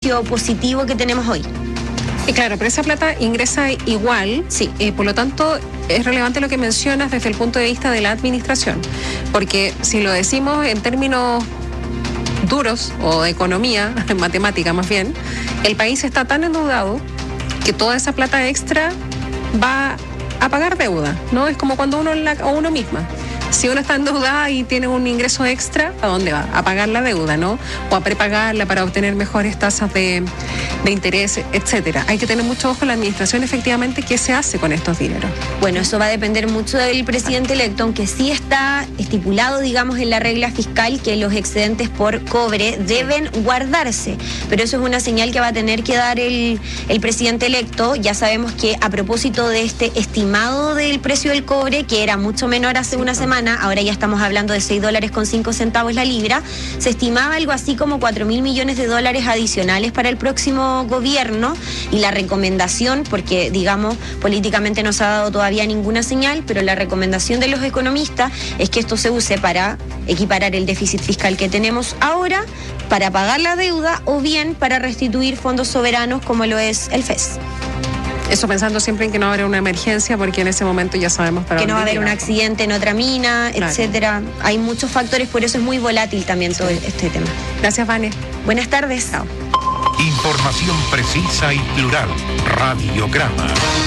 precio positivo que tenemos hoy. Y claro, pero esa plata ingresa igual, sí. Por lo tanto, es relevante lo que mencionas desde el punto de vista de la administración, porque si lo decimos en términos duros o de economía, en matemática más bien, el país está tan endeudado que toda esa plata extra va a pagar deuda, ¿no? Es como cuando uno misma. Si uno está endeudada y tiene un ingreso extra, ¿a dónde va? A pagar la deuda, ¿no? O a prepagarla para obtener mejores tasas de interés, etcétera. Hay que tener mucho ojo en la administración, efectivamente, qué se hace con estos dineros. Bueno, eso va a depender mucho del presidente electo, aunque sí está estipulado, digamos, en la regla fiscal que los excedentes por cobre deben guardarse. Pero eso es una señal que va a tener que dar el presidente electo. Ya sabemos que a propósito de este estimado del precio del cobre, que era mucho menor hace una semana, ahora ya estamos hablando de $6.05 la libra, se estimaba algo así como 4.000 millones de dólares adicionales para el próximo gobierno, y la recomendación, porque digamos políticamente no se ha dado todavía ninguna señal, pero la recomendación de los economistas es que esto se use para equiparar el déficit fiscal que tenemos ahora, para pagar la deuda o bien para restituir fondos soberanos como lo es el FES. Eso pensando siempre en que no va a haber una emergencia, porque en ese momento ya sabemos para que no va a haber llega. Un accidente en otra mina, claro, etcétera. Hay muchos factores, por eso es muy volátil también todo este tema. Gracias, Vane. Buenas tardes. Chao. Información precisa y plural. Radiograma.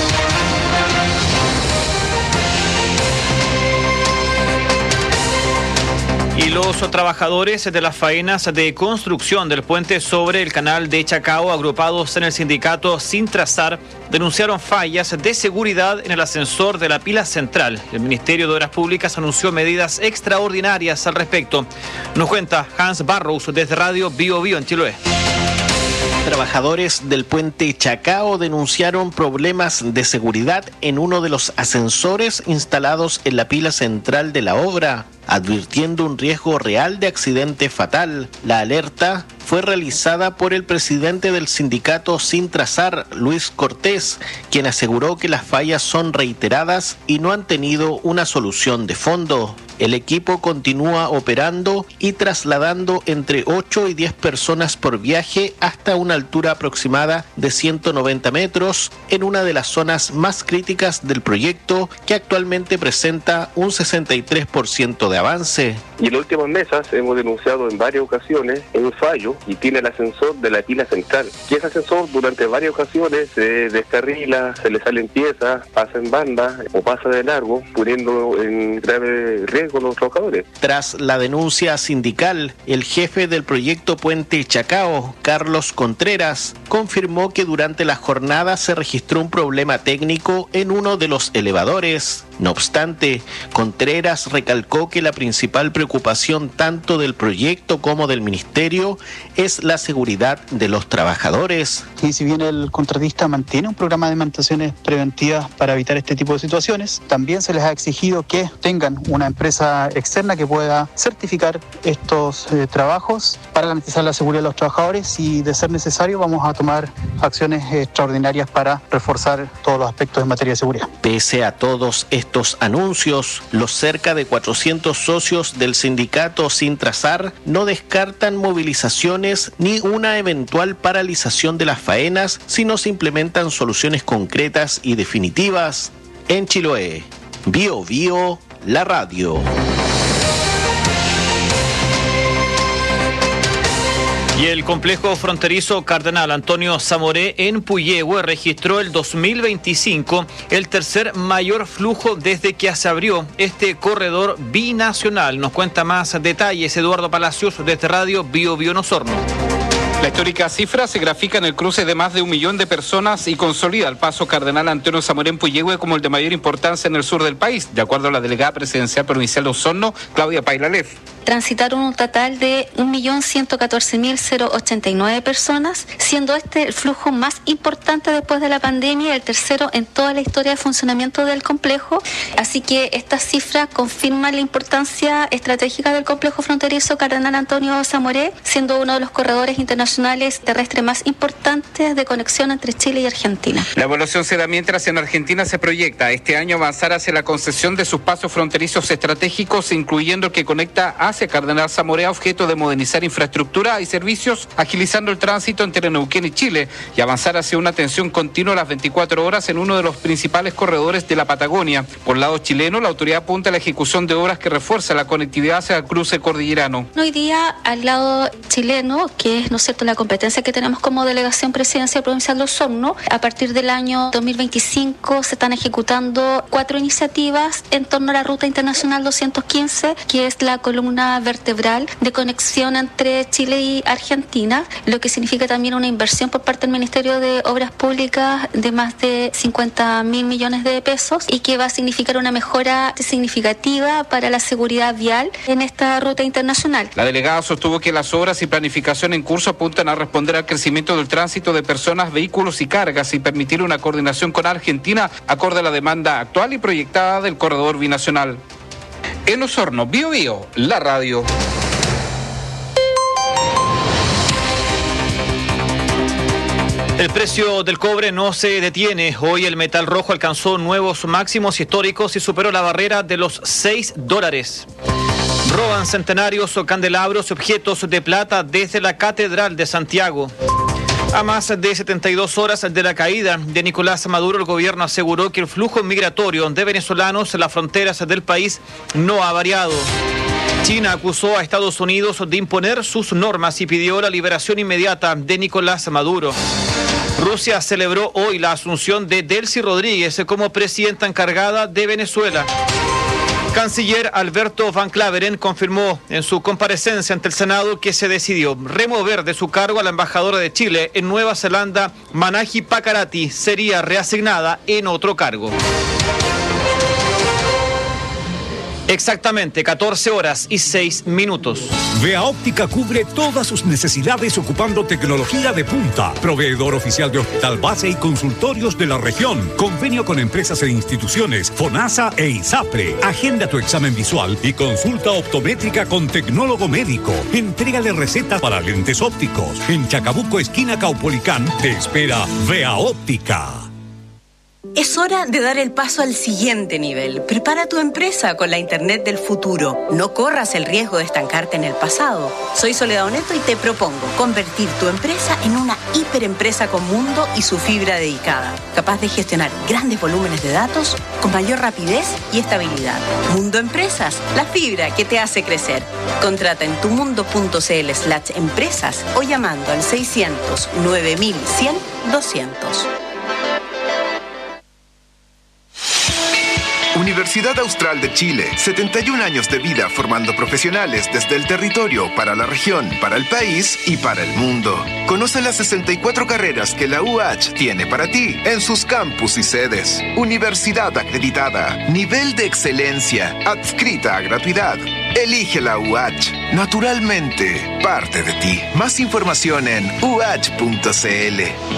Y los trabajadores de las faenas de construcción del puente sobre el canal de Chacao, agrupados en el sindicato Sin Trazar, denunciaron fallas de seguridad en el ascensor de la pila central. El Ministerio de Obras Públicas anunció medidas extraordinarias al respecto. Nos cuenta Hans Barrows desde Radio Bio Bio en Chiloé. Trabajadores del puente Chacao denunciaron problemas de seguridad en uno de los ascensores instalados en la pila central de la obra, advirtiendo un riesgo real de accidente fatal. La alerta fue realizada por el presidente del sindicato Sin Trazar, Luis Cortés, quien aseguró que las fallas son reiteradas y no han tenido una solución de fondo. El equipo continúa operando y trasladando entre 8 y 10 personas por viaje hasta una altura aproximada de 190 metros en una de las zonas más críticas del proyecto, que actualmente presenta un 63% de avance. Y en las últimas mesas hemos denunciado en varias ocasiones un fallo y tiene el ascensor de la pila central. Y ese ascensor durante varias ocasiones se descarrila, se le salen piezas, pasa en banda o pasa de largo, poniendo en grave riesgo a los trabajadores. Tras la denuncia sindical, el jefe del proyecto Puente Chacao, Carlos Contreras, confirmó que durante la jornada se registró un problema técnico en uno de los elevadores. No obstante, Contreras recalcó que la principal preocupación tanto del proyecto como del ministerio es la seguridad de los trabajadores. Y si bien el contratista mantiene un programa de mantenciones preventivas para evitar este tipo de situaciones, también se les ha exigido que tengan una empresa externa que pueda certificar estos trabajos para garantizar la seguridad de los trabajadores, y de ser necesario vamos a tomar acciones extraordinarias para reforzar todos los aspectos en materia de seguridad. Pese a todos estos anuncios, los cerca de 400 socios del sindicato Sin Trazar no descartan movilizaciones ni una eventual paralización de las faenas si no se implementan soluciones concretas y definitivas. En Chiloé, Bio Bio, la radio. Y el complejo fronterizo Cardenal Antonio Zamoré en Puyehue registró el 2025 el tercer mayor flujo desde que se abrió este corredor binacional. Nos cuenta más detalles Eduardo Palacios desde Radio Bio Bio en Osorno. La histórica cifra se grafica en el cruce de más de 1 millón de personas y consolida el paso Cardenal Antonio Zamoré en Puyehue como el de mayor importancia en el sur del país, de acuerdo a la delegada presidencial provincial de Osorno, Claudia Pailalef. Transitaron un total de 1.114.089 personas, siendo este el flujo más importante después de la pandemia y el tercero en toda la historia de funcionamiento del complejo. Así que esta cifra confirma la importancia estratégica del complejo fronterizo Cardenal Antonio Zamoré, siendo uno de los corredores internacionales terrestres más importantes de conexión entre Chile y Argentina. La evaluación se da mientras en Argentina se proyecta este año avanzar hacia la concesión de sus pasos fronterizos estratégicos, incluyendo el que conecta a hacia Cardenal Zamora, objeto de modernizar infraestructura y servicios, agilizando el tránsito entre Neuquén y Chile y avanzar hacia una atención continua a las 24 horas en uno de los principales corredores de la Patagonia. Por lado chileno, la autoridad apunta a la ejecución de obras que refuerzan la conectividad hacia el cruce cordillerano. Hoy día, al lado chileno, que es, ¿no es cierto?, la competencia que tenemos como Delegación Presidencial Provincial de Osorno, a partir del año 2025 se están ejecutando 4 iniciativas en torno a la Ruta Internacional 215, que es la columna vertebral de conexión entre Chile y Argentina, lo que significa también una inversión por parte del Ministerio de Obras Públicas de más de 50.000 millones de pesos y que va a significar una mejora significativa para la seguridad vial en esta ruta internacional. La delegada sostuvo que las obras y planificación en curso apuntan a responder al crecimiento del tránsito de personas, vehículos y cargas y permitir una coordinación con Argentina acorde a la demanda actual y proyectada del corredor binacional. En Osorno, Bio Bio, la radio. El precio del cobre no se detiene. Hoy el metal rojo alcanzó nuevos máximos históricos y superó la barrera de los $6. Roban centenarios o candelabros y objetos de plata desde la Catedral de Santiago. A más de 72 horas de la caída de Nicolás Maduro, el gobierno aseguró que el flujo migratorio de venezolanos en las fronteras del país no ha variado. China acusó a Estados Unidos de imponer sus normas y pidió la liberación inmediata de Nicolás Maduro. Rusia celebró hoy la asunción de Delcy Rodríguez como presidenta encargada de Venezuela. Canciller Alberto Van Claveren confirmó en su comparecencia ante el Senado que se decidió remover de su cargo a la embajadora de Chile en Nueva Zelanda, Manahi Pakarati, sería reasignada en otro cargo. Exactamente 14 horas y 6 minutos. Vea Óptica cubre todas sus necesidades ocupando tecnología de punta. Proveedor oficial de hospital base y consultorios de la región. Convenio con empresas e instituciones, FONASA e ISAPRE. Agenda tu examen visual y consulta optométrica con tecnólogo médico. Entrégale recetas para lentes ópticos. En Chacabuco, esquina Caupolicán, te espera Vea Óptica. Es hora de dar el paso al siguiente nivel. Prepara tu empresa con la Internet del futuro. No corras el riesgo de estancarte en el pasado. Soy Soledad Oneto y te propongo convertir tu empresa en una hiperempresa con mundo y su fibra dedicada, capaz de gestionar grandes volúmenes de datos con mayor rapidez y estabilidad. Mundo Empresas, la fibra que te hace crecer. Contrata en tumundo.cl/empresas o llamando al 600 9100 200. Universidad Austral de Chile, 71 años de vida formando profesionales desde el territorio para la región, para el país y para el mundo. Conoce las 64 carreras que la UH tiene para ti en sus campus y sedes. Universidad acreditada, nivel de excelencia, adscrita a gratuidad. Elige la UH, naturalmente parte de ti. Más información en UH.cl.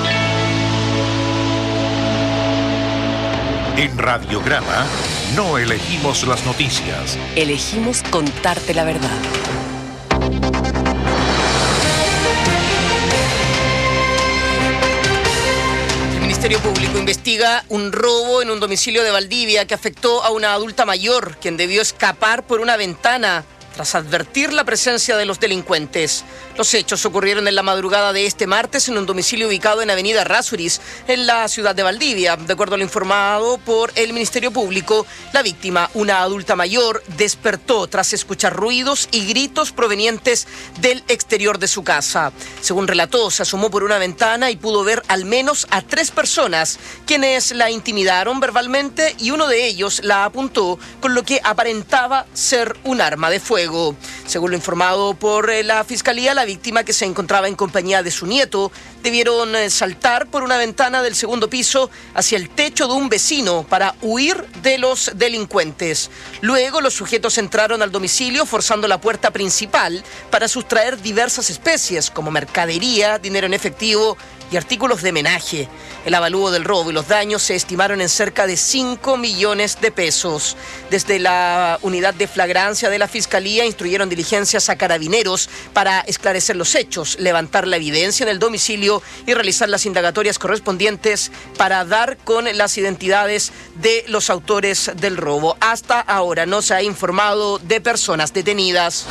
En Radiograma no elegimos las noticias. Elegimos contarte la verdad. El Ministerio Público investiga un robo en un domicilio de Valdivia que afectó a una adulta mayor, quien debió escapar por una ventana tras advertir la presencia de los delincuentes. Los hechos ocurrieron en la madrugada de este martes en un domicilio ubicado en Avenida Errázuriz, en la ciudad de Valdivia. De acuerdo a lo informado por el Ministerio Público, la víctima, una adulta mayor, despertó tras escuchar ruidos y gritos provenientes del exterior de su casa. Según relató, se asomó por una ventana y pudo ver al menos a 3 personas, quienes la intimidaron verbalmente y uno de ellos la apuntó con lo que aparentaba ser un arma de fuego. Según lo informado por la Fiscalía, la víctima, que se encontraba en compañía de su nieto, debieron saltar por una ventana del segundo piso hacia el techo de un vecino para huir de los delincuentes. Luego, los sujetos entraron al domicilio forzando la puerta principal para sustraer diversas especies como mercadería, dinero en efectivo y artículos de menaje. El avalúo del robo y los daños se estimaron en cerca de 5 millones de pesos. Desde la unidad de flagrancia de la Fiscalía instruyeron diligencias a carabineros para esclarecer los hechos, levantar la evidencia en el domicilio y realizar las indagatorias correspondientes para dar con las identidades de los autores del robo. Hasta ahora no se ha informado de personas detenidas.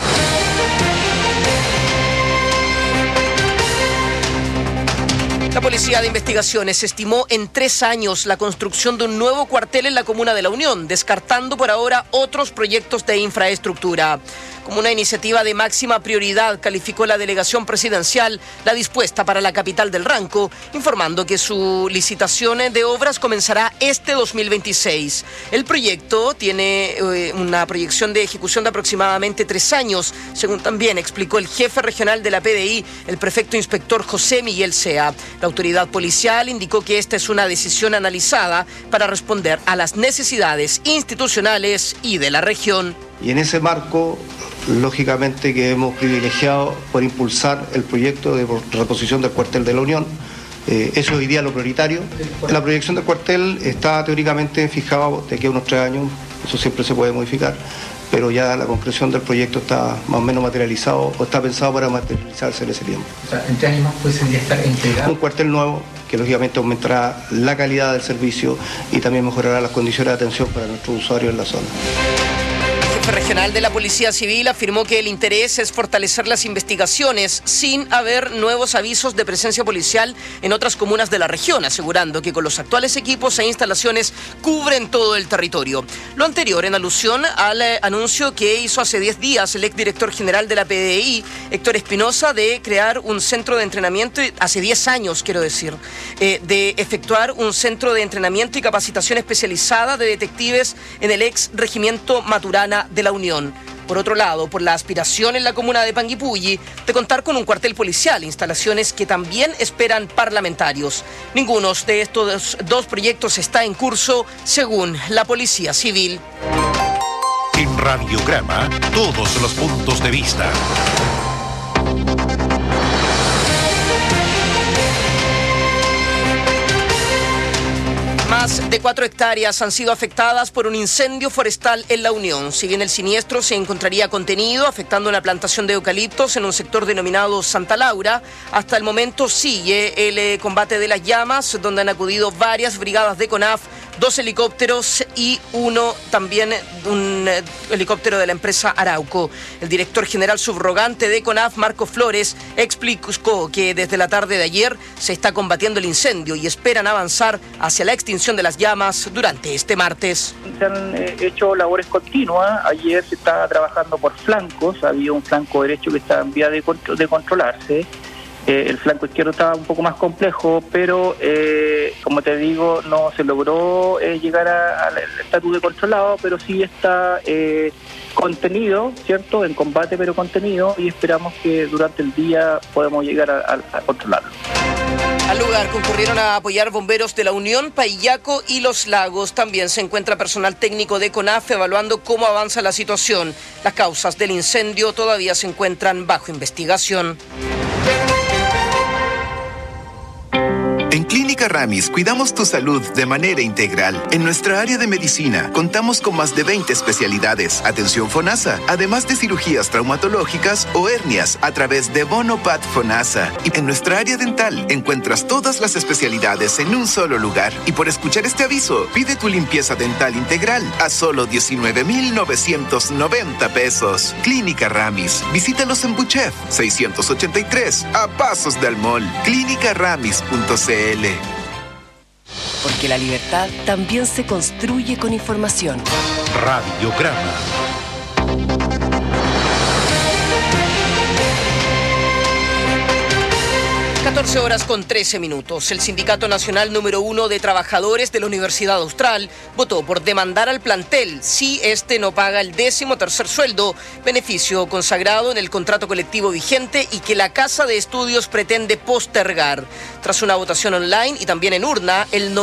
La Policía de Investigaciones estimó en 3 años la construcción de un nuevo cuartel en la comuna de La Unión, descartando por ahora otros proyectos de infraestructura. Como una iniciativa de máxima prioridad, calificó la delegación presidencial la dispuesta para la capital del Ranco, informando que su licitación de obras comenzará este 2026. El proyecto tiene una proyección de ejecución de aproximadamente 3 años, según también explicó el jefe regional de la PDI, el prefecto inspector José Miguel Sea. La autoridad policial indicó que esta es una decisión analizada para responder a las necesidades institucionales y de la región. Y en ese marco, lógicamente que hemos privilegiado por impulsar el proyecto de reposición del cuartel de La Unión. Eso es hoy día lo prioritario. La proyección del cuartel está teóricamente fijada de aquí a unos 3 años, eso siempre se puede modificar, pero ya la concreción del proyecto está más o menos materializado o está pensado para materializarse en ese tiempo. O sea, en 3 años más puede ya estar integrado. Un cuartel nuevo que lógicamente aumentará la calidad del servicio y también mejorará las condiciones de atención para nuestros usuarios en la zona. El jefe regional de la Policía Civil afirmó que el interés es fortalecer las investigaciones sin haber nuevos avisos de presencia policial en otras comunas de la región, asegurando que con los actuales equipos e instalaciones cubren todo el territorio. Lo anterior en alusión al anuncio que hizo hace 10 días el exdirector general de la PDI, Héctor Espinosa, de crear un centro de entrenamiento, hace 10 años quiero decir, de efectuar un centro de entrenamiento y capacitación especializada de detectives en el ex regimiento Maturana de La Unión. Por otro lado, por la aspiración en la comuna de Panguipulli de contar con un cuartel policial, instalaciones que también esperan parlamentarios. Ninguno de estos 2 proyectos está en curso, según la Policía Civil. En Radiograma, todos los puntos de vista. Más de 4 hectáreas han sido afectadas por un incendio forestal en La Unión. Si bien el siniestro se encontraría contenido, afectando una plantación de eucaliptos en un sector denominado Santa Laura, hasta el momento sigue el combate de las llamas, donde han acudido varias brigadas de CONAF, 2 helicópteros y un helicóptero de la empresa Arauco. El director general subrogante de CONAF, Marco Flores, explicó que desde la tarde de ayer se está combatiendo el incendio y esperan avanzar hacia la extinción de las llamas durante este martes. Se han hecho labores continuas. Ayer se estaba trabajando por flancos, había un flanco derecho que estaba en vía de controlarse. El flanco izquierdo estaba un poco más complejo, pero como te digo, no se logró llegar al estatus de controlado, pero sí está contenido, ¿cierto? En combate, pero contenido, y esperamos que durante el día podamos llegar a controlarlo. Al lugar concurrieron a apoyar bomberos de La Unión, Paillaco y Los Lagos. También se encuentra personal técnico de CONAF evaluando cómo avanza la situación. Las causas del incendio todavía se encuentran bajo investigación. En Clínica Ramis cuidamos tu salud de manera integral. En nuestra área de medicina contamos con más de 20 especialidades, atención FONASA, además de cirugías traumatológicas o hernias a través de Bonopat FONASA. Y en nuestra área dental encuentras todas las especialidades en un solo lugar. Y por escuchar este aviso, pide tu limpieza dental integral a solo 19,990 pesos. Clínica Ramis. Visítalos en Buchef 683, a pasos del mall. Clínicaramis.cl. Porque la libertad también se construye con información. Radiograma. 14 horas con 13 minutos. El Sindicato Nacional número 1 de Trabajadores de la Universidad Austral votó por demandar al plantel si este no paga el 13º sueldo, beneficio consagrado en el contrato colectivo vigente y que la Casa de Estudios pretende postergar. Tras una votación online y también en urna, el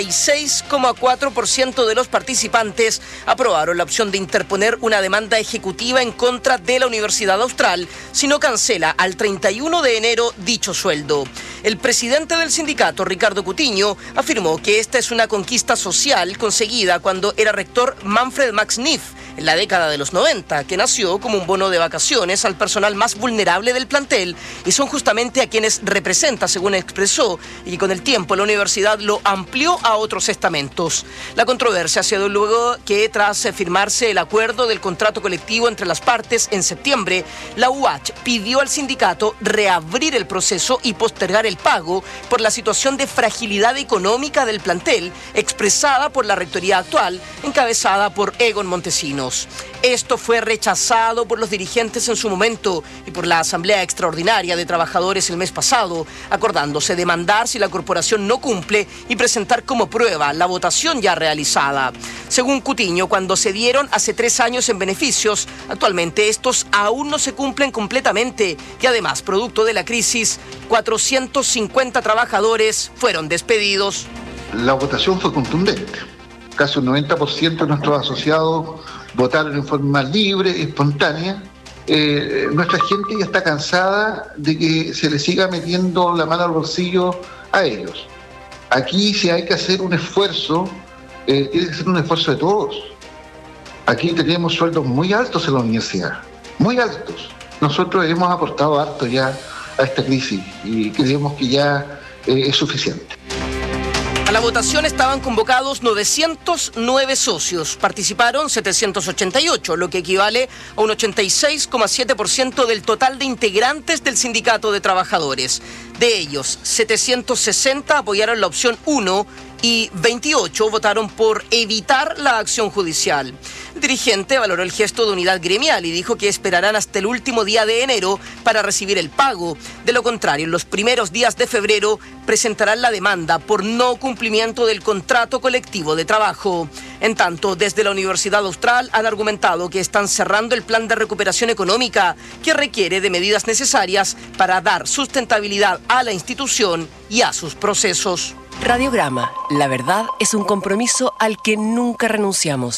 96,4% de los participantes aprobaron la opción de interponer una demanda ejecutiva en contra de la Universidad Austral si no cancela al 31 de enero dicho sueldo. proceso. El presidente del sindicato, Ricardo Cutiño, afirmó que esta es una conquista social conseguida cuando era rector Manfred Max Neff en la década de los 90, que nació como un bono de vacaciones al personal más vulnerable del plantel y son justamente a quienes representa, según expresó, y con el tiempo la universidad lo amplió a otros estamentos. La controversia se dio luego que tras firmarse el acuerdo del contrato colectivo entre las partes en septiembre, la UH pidió al sindicato reabrir el proceso y postergar el pago por la situación de fragilidad económica del plantel expresada por la rectoría actual, encabezada por Egon Montesinos. Esto fue rechazado por los dirigentes en su momento y por la Asamblea Extraordinaria de Trabajadores el mes pasado, acordándose demandar si la corporación no cumple y presentar como prueba la votación ya realizada. Según Cutiño, cuando se dieron hace 3 años en beneficios, actualmente estos aún no se cumplen completamente y además, producto de la crisis, 450 trabajadores fueron despedidos. La votación fue contundente. Casi un 90% de nuestros asociados votaron en forma libre, espontánea. Nuestra gente ya está cansada de que se le siga metiendo la mano al bolsillo a ellos. Aquí si hay que hacer un esfuerzo, tiene que ser un esfuerzo de todos. Aquí tenemos sueldos muy altos en la universidad, muy altos. Nosotros hemos aportado harto ya a esta crisis y creemos que ya es suficiente. A la votación estaban convocados 909 socios, participaron 788, lo que equivale a un 86,7% del total de integrantes del sindicato de trabajadores. De ellos, 760 apoyaron la opción 1 y 28 votaron por evitar la acción judicial. El dirigente valoró el gesto de unidad gremial y dijo que esperarán hasta el último día de enero para recibir el pago. De lo contrario, en los primeros días de febrero presentarán la demanda por no cumplimiento del contrato colectivo de trabajo. En tanto, desde la Universidad Austral han argumentado que están cerrando el plan de recuperación económica que requiere de medidas necesarias para dar sustentabilidad a la institución y a sus procesos. Radiograma, la verdad es un compromiso al que nunca renunciamos.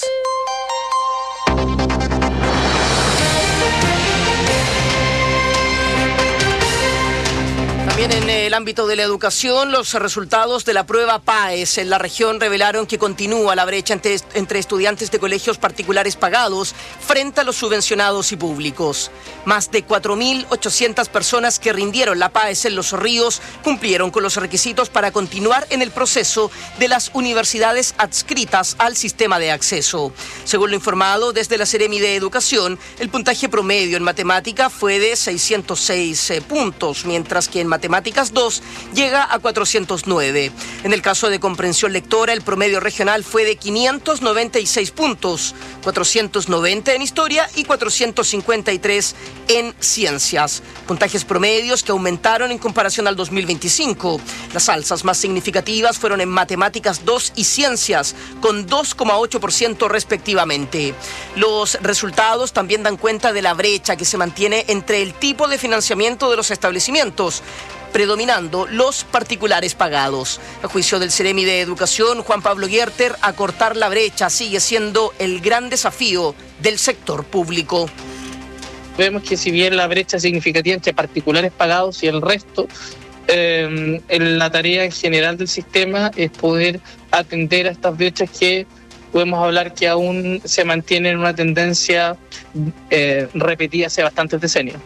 También en el ámbito de la educación, los resultados de la prueba PAES en la región revelaron que continúa la brecha entre estudiantes de colegios particulares pagados frente a los subvencionados y públicos. Más de 4.800 personas que rindieron la PAES en Los Ríos cumplieron con los requisitos para continuar en el proceso de las universidades adscritas al sistema de acceso. Según lo informado desde la Seremi de Educación, el puntaje promedio en matemática fue de 606 puntos, mientras que en Matemáticas 2 llega a 409. En el caso de comprensión lectora, el promedio regional fue de 596 puntos, 490 en historia y 453 en ciencias. Puntajes promedios que aumentaron en comparación al 2025. Las alzas más significativas fueron en Matemáticas 2 y Ciencias, con 2,8% respectivamente. Los resultados también dan cuenta de la brecha que se mantiene entre el tipo de financiamiento de los establecimientos, predominando los particulares pagados. A juicio del Seremi de Educación, Juan Pablo Gierter, acortar la brecha sigue siendo el gran desafío del sector público. Vemos que si bien la brecha es significativa entre particulares pagados y el resto, la tarea en general del sistema es poder atender a estas brechas que podemos hablar que aún se mantienen en una tendencia repetida hace bastantes decenios.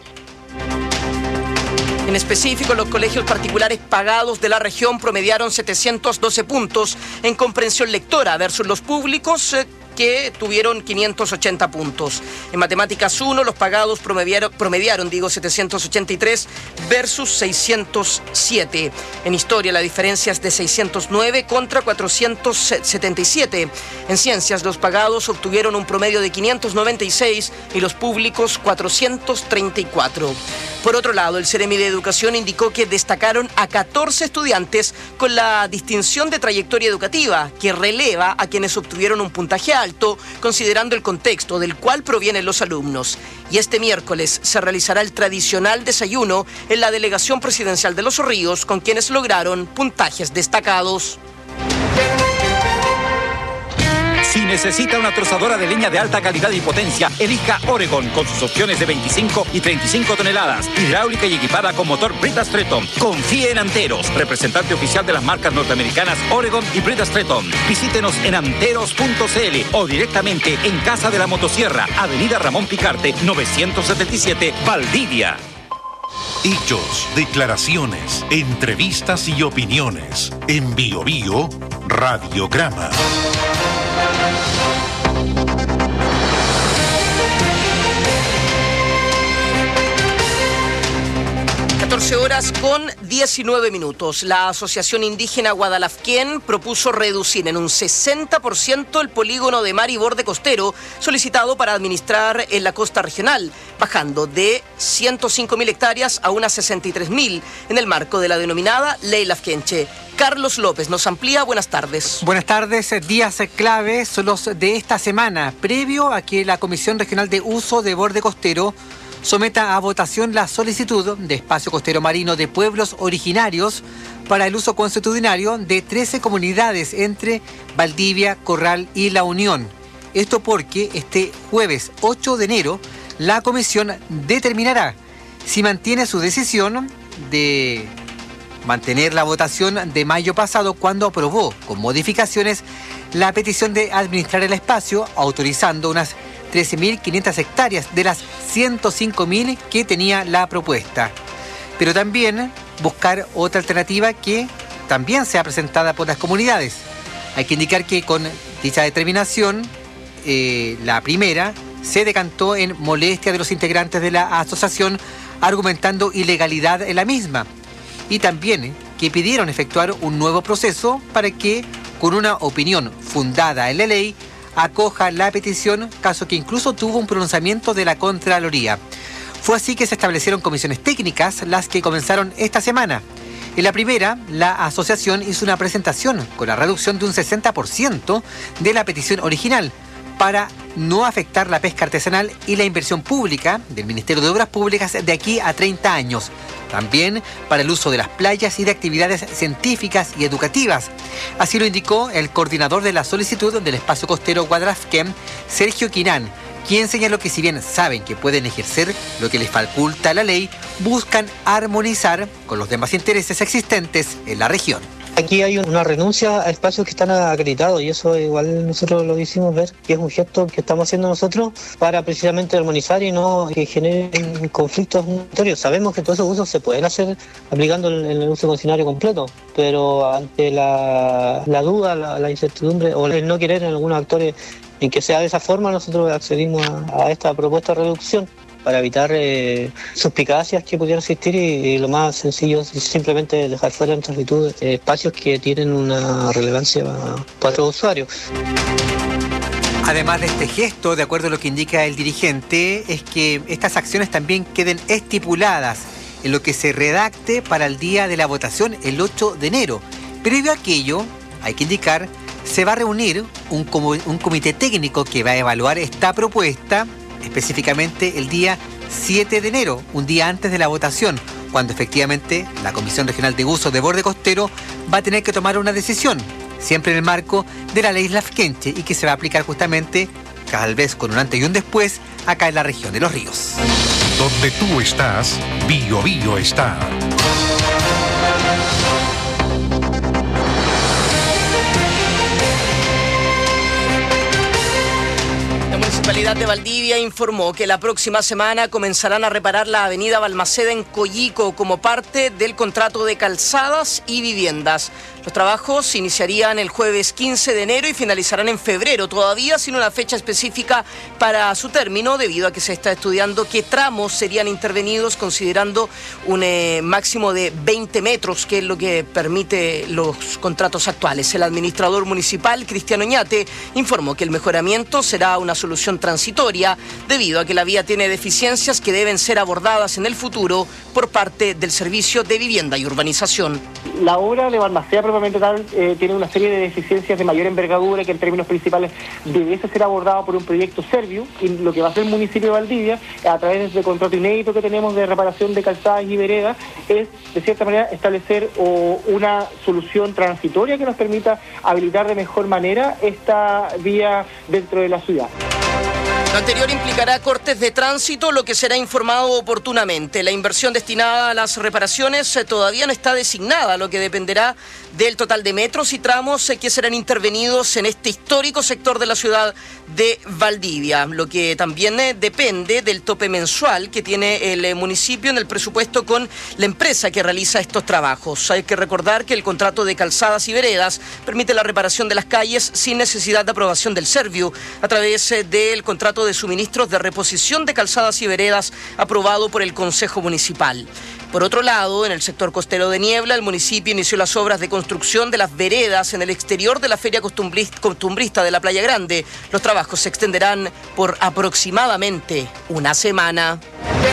En específico, los colegios particulares pagados de la región promediaron 712 puntos en comprensión lectora versus los públicos que tuvieron 580 puntos. En Matemáticas 1, los pagados promediaron 783 versus 607. En Historia, la diferencia es de 609 contra 477. En Ciencias, los pagados obtuvieron un promedio de 596 y los públicos 434. Por otro lado, el Seremi de Educación indicó que destacaron a 14 estudiantes con la distinción de trayectoria educativa, que releva a quienes obtuvieron un puntaje alto, considerando el contexto del cual provienen los alumnos. Y este miércoles se realizará el tradicional desayuno en la Delegación Presidencial de Los Ríos con quienes lograron puntajes destacados. Si necesita una trozadora de leña de alta calidad y potencia, elija Oregon con sus opciones de 25 y 35 toneladas, hidráulica y equipada con motor Brita Stretton. Confíe en Anteros, representante oficial de las marcas norteamericanas Oregon y Brita Stretton. Visítenos en anteros.cl o directamente en Casa de la Motosierra, Avenida Ramón Picarte, 977, Valdivia. Hechos, declaraciones, entrevistas y opiniones. En Bio Bio, Radiograma. 14 horas con 19 minutos. La Asociación Indígena Guadalafquén propuso reducir en un 60% el polígono de mar y borde costero solicitado para administrar en la costa regional, bajando de 105.000 hectáreas a unas 63.000 en el marco de la denominada Ley Lafkenche. Carlos López nos amplía. Buenas tardes. Buenas tardes. Días clave son los de esta semana, previo a que la Comisión Regional de Uso de Borde Costero someta a votación la solicitud de espacio costero marino de pueblos originarios para el uso consuetudinario de 13 comunidades entre Valdivia, Corral y La Unión. Esto porque este jueves 8 de enero la comisión determinará si mantiene su decisión de mantener la votación de mayo pasado, cuando aprobó con modificaciones la petición de administrar el espacio, autorizando unas 13.500 hectáreas de las 105.000 que tenía la propuesta. Pero también buscar otra alternativa que también sea presentada por las comunidades. Hay que indicar que con dicha determinación, la primera se decantó en molestia de los integrantes de la asociación, argumentando ilegalidad en la misma. Y también que pidieron efectuar un nuevo proceso para que, con una opinión fundada en la ley, acoja la petición, caso que incluso tuvo un pronunciamiento de la Contraloría. Fue así que se establecieron comisiones técnicas, las que comenzaron esta semana. En la primera, la asociación hizo una presentación con la reducción de un 60% de la petición original, para no afectar la pesca artesanal y la inversión pública del Ministerio de Obras Públicas de aquí a 30 años. También para el uso de las playas y de actividades científicas y educativas. Así lo indicó el coordinador de la solicitud del espacio costero Guadalafquén, Sergio Quinán, quien señaló que si bien saben que pueden ejercer lo que les faculta la ley, buscan armonizar con los demás intereses existentes en la región. Aquí hay una renuncia a espacios que están acreditados, y eso igual nosotros lo hicimos ver, que es un gesto que estamos haciendo nosotros para precisamente armonizar y no que generen conflictos notorios. Sabemos que todos esos usos se pueden hacer aplicando el uso concesionario completo, pero ante la duda, la incertidumbre o el no querer en algunos actores en que sea de esa forma, nosotros accedimos a esta propuesta de reducción para evitar suspicacias que pudieran existir, y lo más sencillo es simplemente dejar fuera en translitud espacios que tienen una relevancia para los usuarios. Además de este gesto, de acuerdo a lo que indica el dirigente, es que estas acciones también queden estipuladas en lo que se redacte para el día de la votación, el 8 de enero. Previo a aquello, hay que indicar, se va a reunir un comité técnico que va a evaluar esta propuesta, específicamente el día 7 de enero, un día antes de la votación, cuando efectivamente la Comisión Regional de Uso de Borde Costero va a tener que tomar una decisión, siempre en el marco de la Ley Lafkenche, y que se va a aplicar justamente, tal vez con un antes y un después, acá en la región de Los Ríos. Donde tú estás, Bio Bio está. La Municipalidad de Valdivia informó que la próxima semana comenzarán a reparar la avenida Balmaceda en Coyico como parte del contrato de calzadas y viviendas. Los trabajos iniciarían el jueves 15 de enero y finalizarán en febrero, todavía sin una fecha específica para su término, debido a que se está estudiando qué tramos serían intervenidos, considerando un máximo de 20 metros, que es lo que permite los contratos actuales. El administrador municipal, Cristiano Oñate, informó que el mejoramiento será una solución transitoria transitoria, debido a que la vía tiene deficiencias que deben ser abordadas en el futuro por parte del Servicio de Vivienda y Urbanización. La obra de Balmaceda propiamente tal tiene una serie de deficiencias de mayor envergadura que en términos principales debiese ser abordada por un proyecto Serviu, y lo que va a hacer el municipio de Valdivia a través del contrato inédito que tenemos de reparación de calzadas y veredas es de cierta manera establecer una solución transitoria que nos permita habilitar de mejor manera esta vía dentro de la ciudad. Lo anterior implicará cortes de tránsito, lo que será informado oportunamente. La inversión destinada a las reparaciones todavía no está designada, lo que dependerá del total de metros y tramos que serán intervenidos en este histórico sector de la ciudad de Valdivia, lo que también depende del tope mensual que tiene el municipio en el presupuesto con la empresa que realiza estos trabajos. Hay que recordar que el contrato de calzadas y veredas permite la reparación de las calles sin necesidad de aprobación del Serviu a través del contrato de suministros de reposición de calzadas y veredas aprobado por el Consejo Municipal. Por otro lado, en el sector costero de Niebla, el municipio inició las obras de construcción de las veredas en el exterior de la feria costumbrista de la Playa Grande. Los trabajos se extenderán por aproximadamente una semana.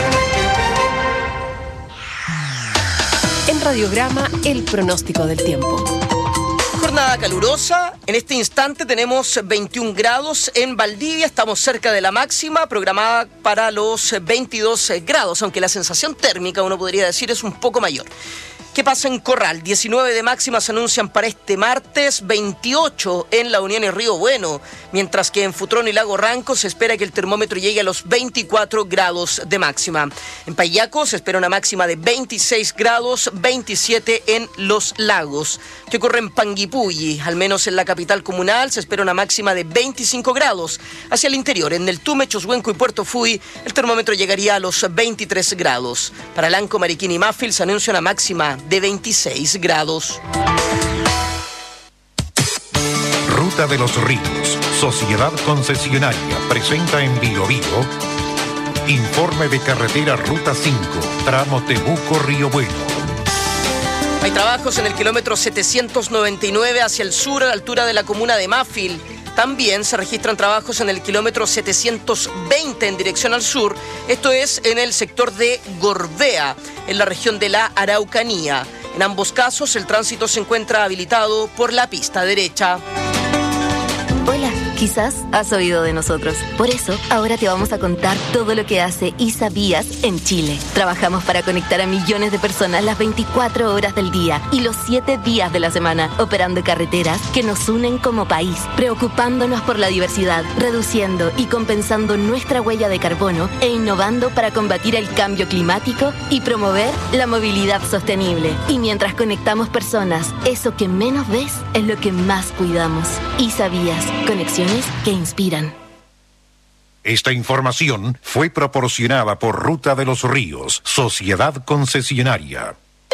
En Radiograma, el pronóstico del tiempo. Jornada calurosa, en este instante tenemos 21 grados en Valdivia, estamos cerca de la máxima programada para los 22 grados, aunque la sensación térmica, uno podría decir, es un poco mayor. ¿Qué pasa en Corral? 19 de máxima se anuncian para este martes, 28 en La Unión y Río Bueno, mientras que en Futrón y Lago Ranco se espera que el termómetro llegue a los 24 grados de máxima. En Payaco se espera una máxima de 26 grados, 27 en Los Lagos. ¿Qué ocurre en Panguipulli? Al menos en la capital comunal se espera una máxima de 25 grados. Hacia el interior, en el Tume, Choshuenco y Puerto Fuy, el termómetro llegaría a los 23 grados. Para Lanco, Mariquín y Mafil se anuncia una máxima de 26 grados. Ruta de los Ríos, Sociedad Concesionaria, presenta en Biobío informe de carretera Ruta 5, tramo Temuco-Río Bueno. Hay trabajos en el kilómetro 799 hacia el sur, a la altura de la comuna de Mafil. También se registran trabajos en el kilómetro 720 en dirección al sur, esto es en el sector de Gorbea, en la región de la Araucanía. En ambos casos el tránsito se encuentra habilitado por la pista derecha. Hola, quizás has oído de nosotros. Por eso, ahora te vamos a contar todo lo que hace ISA Vías en Chile. Trabajamos para conectar a millones de personas las 24 horas del día y los 7 días de la semana, operando carreteras que nos unen como país, preocupándonos por la diversidad, reduciendo y compensando nuestra huella de carbono e innovando para combatir el cambio climático y promover la movilidad sostenible. Y mientras conectamos personas, eso que menos ves es lo que más cuidamos. ISA Vías. Conexiones que inspiran. Esta información fue proporcionada por Ruta de los Ríos, Sociedad Concesionaria.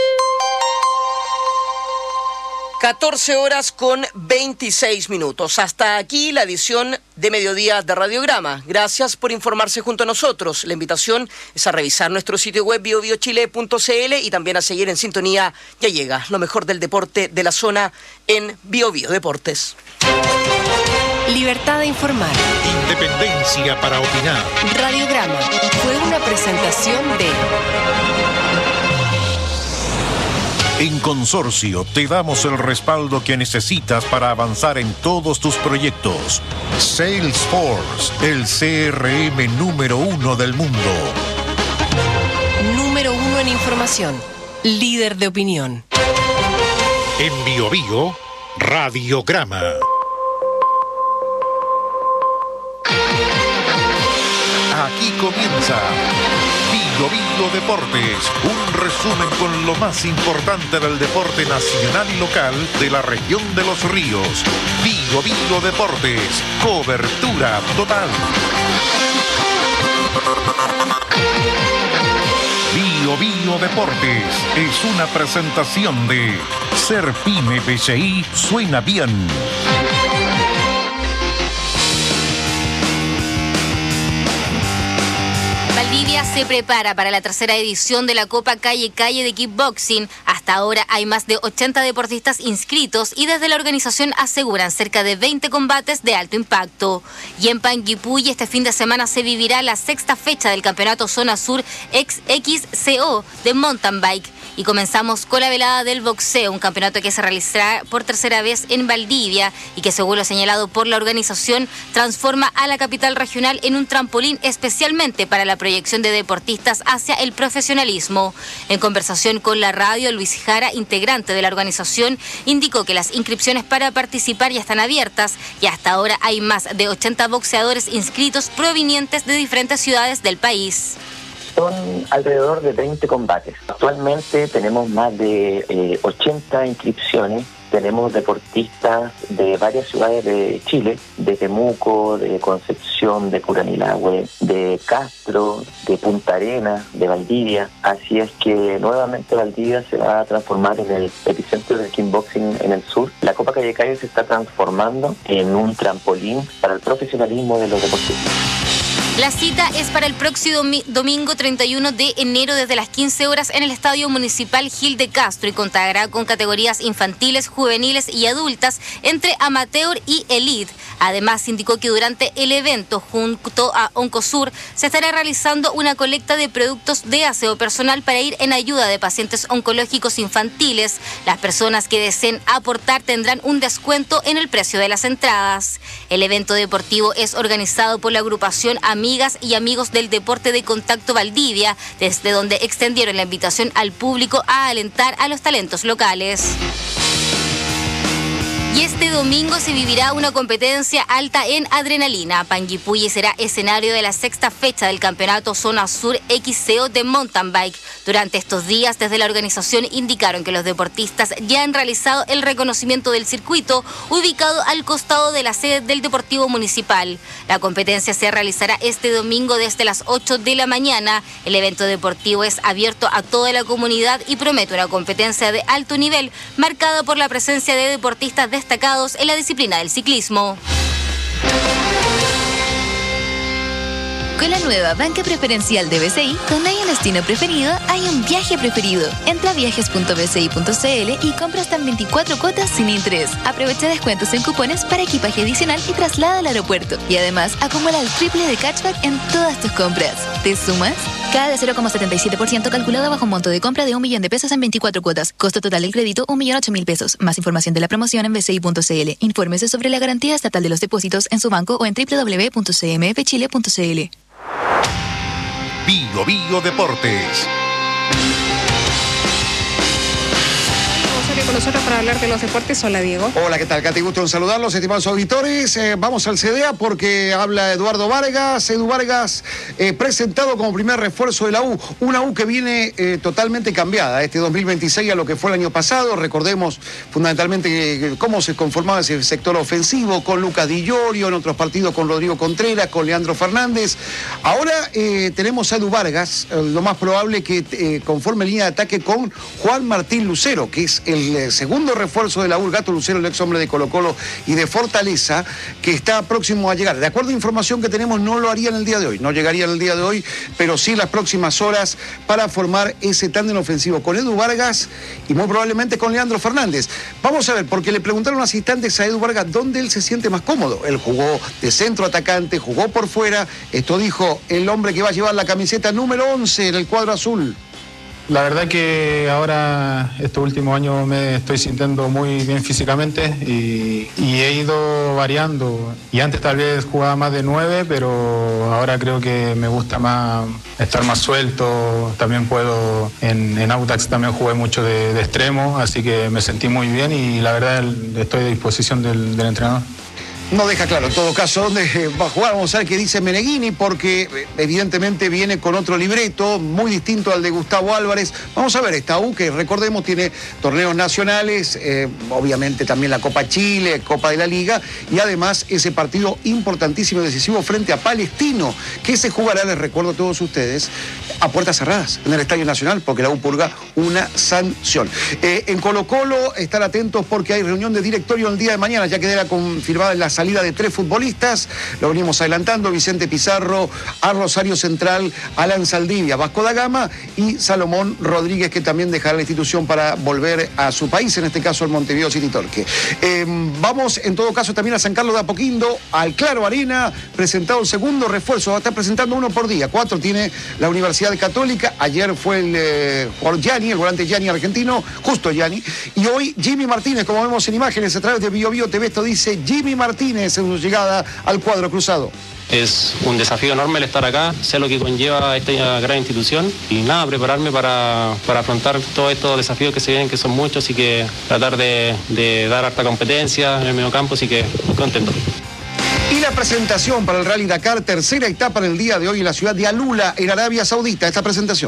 14 horas con 26 minutos. Hasta aquí la edición de Mediodía de Radiograma. Gracias por informarse junto a nosotros. La invitación es a revisar nuestro sitio web biobiochile.cl y también a seguir en sintonía. Ya llega lo mejor del deporte de la zona en Biobío Deportes. Libertad de informar. Independencia para opinar. Radiograma fue una presentación de... En Consorcio te damos el respaldo que necesitas para avanzar en todos tus proyectos. Salesforce, el CRM número 1 del mundo. Número 1 en información. Líder de opinión. En Biobío, Radiograma. Aquí comienza Biobío Deportes, un resumen con lo más importante del deporte nacional y local de la región de los ríos. Biobío Deportes, cobertura total. Biobío Deportes es una presentación de Ser Pyme BCI suena bien. Valdivia se prepara para la tercera edición de la Copa Calle de Kickboxing. Hasta Hasta ahora hay más de 80 deportistas inscritos y desde la organización aseguran cerca de 20 combates de alto impacto. Y en Panguipulli este fin de semana se vivirá la 6ª fecha del Campeonato Zona Sur XCO de Mountain Bike. Y comenzamos con la velada del boxeo, un campeonato que se realizará por tercera vez en Valdivia y que, según lo señalado por la organización, transforma a la capital regional en un trampolín especialmente para la proyección de deportistas hacia el profesionalismo. En conversación con la radio, Luis Jara, integrante de la organización, indicó que las inscripciones para participar ya están abiertas y hasta ahora hay más de 80 boxeadores inscritos provenientes de diferentes ciudades del país. Son alrededor de 20 combates. Actualmente tenemos más de 80 inscripciones. Tenemos deportistas de varias ciudades de Chile, de Temuco, de Concepción, de Curanilahue, de Castro, de Punta Arenas, de Valdivia. Así es que nuevamente Valdivia se va a transformar en el epicentro del kickboxing en el sur. La Copa Callecayo se está transformando en un trampolín para el profesionalismo de los deportistas. La cita es para el próximo domingo 31 de enero desde las 15 horas en el Estadio Municipal Gil de Castro y contará con categorías infantiles, juveniles y adultas entre amateur y elite. Además, indicó que durante el evento, junto a Oncosur, se estará realizando una colecta de productos de aseo personal para ir en ayuda de pacientes oncológicos infantiles. Las personas que deseen aportar tendrán un descuento en el precio de las entradas. El evento deportivo es organizado por la agrupación Amigas y Amigos del Deporte de Contacto Valdivia, desde donde extendieron la invitación al público a alentar a los talentos locales. Y este domingo se vivirá una competencia alta en adrenalina. Panguipulli será escenario de la 6ª fecha del Campeonato Zona Sur XCO de Mountain Bike. Durante estos días, desde la organización indicaron que los deportistas ya han realizado el reconocimiento del circuito ubicado al costado de la sede del Deportivo Municipal. La competencia se realizará este domingo desde las 8 de la mañana. El evento deportivo es abierto a toda la comunidad y promete una competencia de alto nivel, marcada por la presencia de deportistas destacados en la disciplina del ciclismo. Con la nueva banca preferencial de BCI, donde hay un destino preferido, hay un viaje preferido. Entra a viajes.bci.cl y compra hasta en 24 cuotas sin interés. Aprovecha descuentos en cupones para equipaje adicional y traslada al aeropuerto. Y además, acumula el triple de cashback en todas tus compras. ¿Te sumas? Cada de 0,77% calculado bajo un monto de compra de 1 millón de pesos en 24 cuotas. Costo total del crédito, 1.008.000 pesos. Más información de la promoción en bci.cl. Infórmese sobre la garantía estatal de los depósitos en su banco o en www.cmfchile.cl. Bio Bio Deportes. Con nosotros para hablar de los deportes. Hola, Diego. Hola, ¿qué tal, Katy? Gusto en saludarlos, estimados auditores. Vamos al CDA porque habla Eduardo Vargas. Edu Vargas, presentado como primer refuerzo de la U. Una U que viene totalmente cambiada este 2026 a lo que fue el año pasado. Recordemos fundamentalmente cómo se conformaba ese sector ofensivo con Lucas Di Llorio, en otros partidos con Rodrigo Contreras, con Leandro Fernández. Ahora tenemos a Edu Vargas, lo más probable que conforme línea de ataque con Juan Martín Lucero, que es el segundo refuerzo de la U, el Gato Lucero, el ex hombre de Colo-Colo y de Fortaleza, que está próximo a llegar. De acuerdo a información que tenemos, no lo haría en el día de hoy, no llegaría en el día de hoy, pero sí en las próximas horas para formar ese tándem ofensivo con Edu Vargas y muy probablemente con Leandro Fernández. Vamos a ver, porque le preguntaron asistentes a Edu Vargas dónde él se siente más cómodo. Él jugó de centro atacante, jugó por fuera. Esto dijo el hombre que va a llevar la camiseta número 11 en el cuadro azul. La verdad que ahora, estos últimos años, me estoy sintiendo muy bien físicamente y he ido variando. Y antes tal vez jugaba más de 9, pero ahora creo que me gusta más estar más suelto. También puedo, en Autax también jugué mucho de extremo, así que me sentí muy bien y la verdad estoy a disposición del entrenador. No deja claro, en todo caso, dónde va a jugar. Vamos a ver qué dice Meneghini, porque evidentemente viene con otro libreto, muy distinto al de Gustavo Álvarez. Vamos a ver, esta U, que recordemos tiene torneos nacionales, obviamente también la Copa Chile, Copa de la Liga, y además ese partido importantísimo y decisivo frente a Palestino, que se jugará, les recuerdo a todos ustedes, a puertas cerradas en el Estadio Nacional, porque la U purga una sanción. En Colo-Colo, estar atentos porque hay reunión de directorio el día de mañana, ya quedará confirmada en la salida de 3 futbolistas, lo venimos adelantando, Vicente Pizarro a Rosario Central, Alan Saldivia, Vasco da Gama y Salomón Rodríguez, que también dejará la institución para volver a su país, en este caso el Montevideo City Torque. Vamos en todo caso también a San Carlos de Apoquindo, al Claro Arena, presentado el segundo refuerzo, va a estar presentando uno por día, 4 tiene la Universidad Católica, ayer fue el jugador Gianni, el volante Gianni argentino, justo Gianni, y hoy Jimmy Martínez, como vemos en imágenes a través de Bio Bio TV, esto dice Jimmy Martínez en su llegada al cuadro cruzado. Es un desafío enorme el estar acá, sé lo que conlleva esta gran institución y nada, prepararme para afrontar todos estos desafíos que se vienen, que son muchos, y que tratar de dar harta competencia en el mediocampo, así que muy contento. Y la presentación para el Rally Dakar, tercera etapa en el día de hoy en la ciudad de Alula, en Arabia Saudita, esta presentación.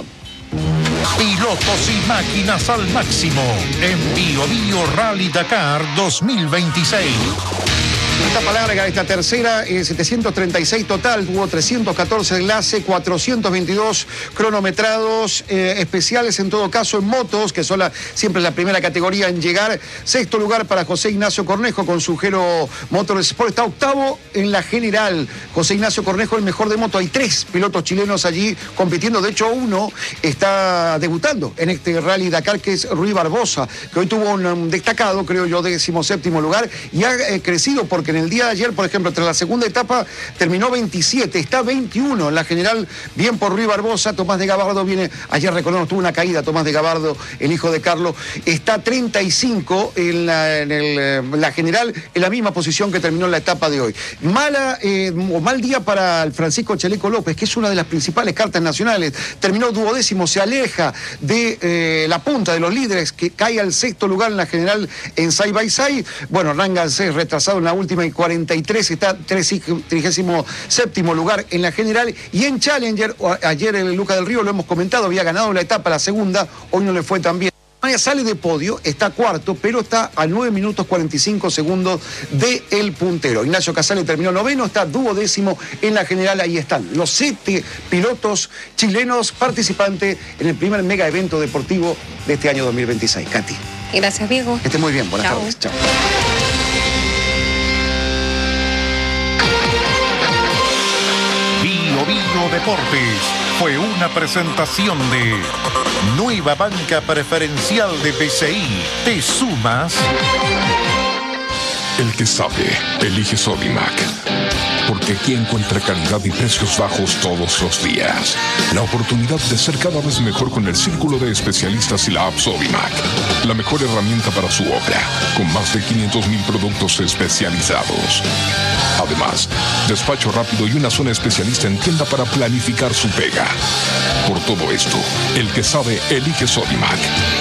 Pilotos y máquinas al máximo en Bio Bio Rally Dakar 2026. Etapa larga, esta tercera, 736 total, tuvo 314 de enlace, 422 cronometrados, especiales en todo caso en motos, que son siempre la primera categoría en llegar. Sexto lugar para José Ignacio Cornejo con su Gero Motorsport, está octavo en la general. José Ignacio Cornejo, el mejor de moto. Hay 3 pilotos chilenos allí compitiendo, de hecho uno está debutando en este Rally Dakar, que es Rui Barbosa, que hoy tuvo un destacado, creo yo, 17º lugar, y ha crecido porque en el día de ayer, por ejemplo, tras la segunda etapa, terminó 27, está 21 en la general, bien por Rui Barbosa. Tomás de Gabardo viene, ayer recordamos, tuvo una caída, Tomás de Gabardo, el hijo de Carlos, está 35 en la general, en la misma posición que terminó en la etapa de hoy. Mal día para el Francisco Chaleco López, que es una de las principales cartas nacionales, terminó 12º, se aleja de la punta de los líderes, que cae al 6º lugar en la general en Side by Side. Bueno, Rangancés retrasado en la última y 43, está 37º lugar en la general. Y en Challenger, ayer el Luca del Río, lo hemos comentado, había ganado la etapa, la segunda, hoy no le fue tan bien. Sale de podio, está cuarto, pero está a 9 minutos 45 segundos del puntero. Ignacio Casale terminó noveno, está 12º en la general. Ahí están los 7 pilotos chilenos participantes en el primer mega evento deportivo de este año 2026. Katy. Gracias, Diego. Que esté muy bien, buenas tardes. Chao. Bio Bio Deportes fue una presentación de Nueva Banca Preferencial de BCI. ¿Te sumas? El que sabe, elige Sodimac. Porque aquí encuentra calidad y precios bajos todos los días. La oportunidad de ser cada vez mejor con el círculo de especialistas y la app Sodimac. La mejor herramienta para su obra, con más de 500,000 productos especializados. Además, despacho rápido y una zona especialista en tienda para planificar su pega. Por todo esto, el que sabe, elige Sodimac.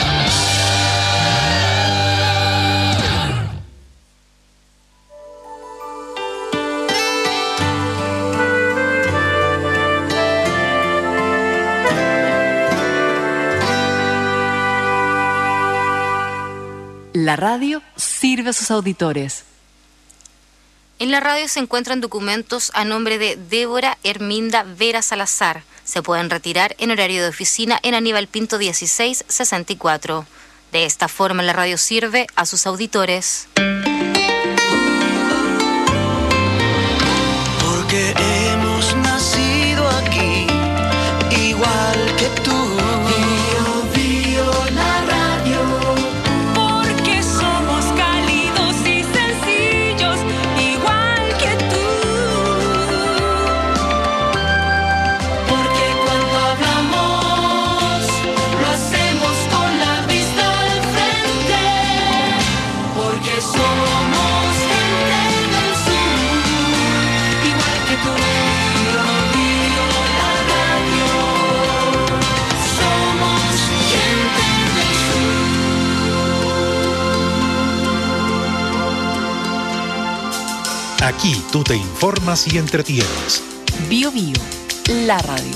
La radio sirve a sus auditores. En la radio se encuentran documentos a nombre de Débora Herminda Vera Salazar. Se pueden retirar en horario de oficina en Aníbal Pinto 1664. De esta forma la radio sirve a sus auditores. Porque hemos nacido aquí, igual que tú. Aquí tú te informas y entretienes. Bio Bio, la radio.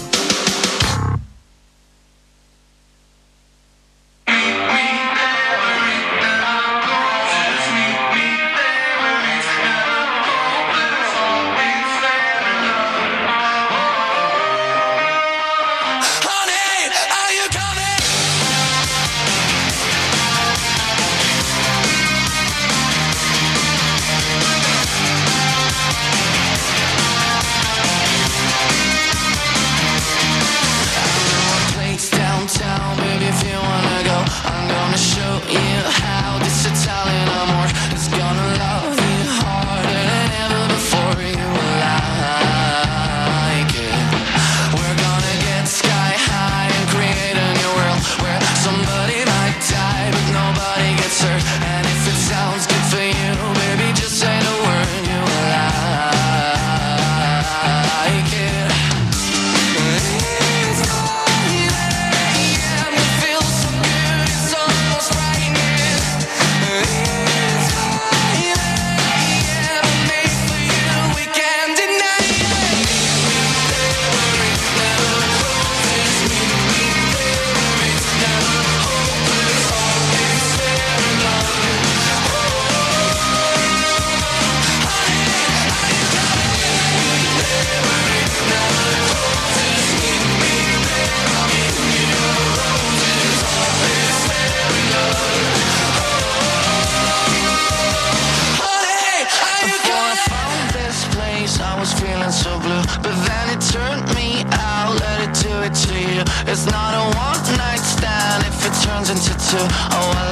It's not a one-night stand if it turns into two. Oh, I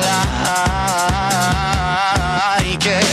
like it.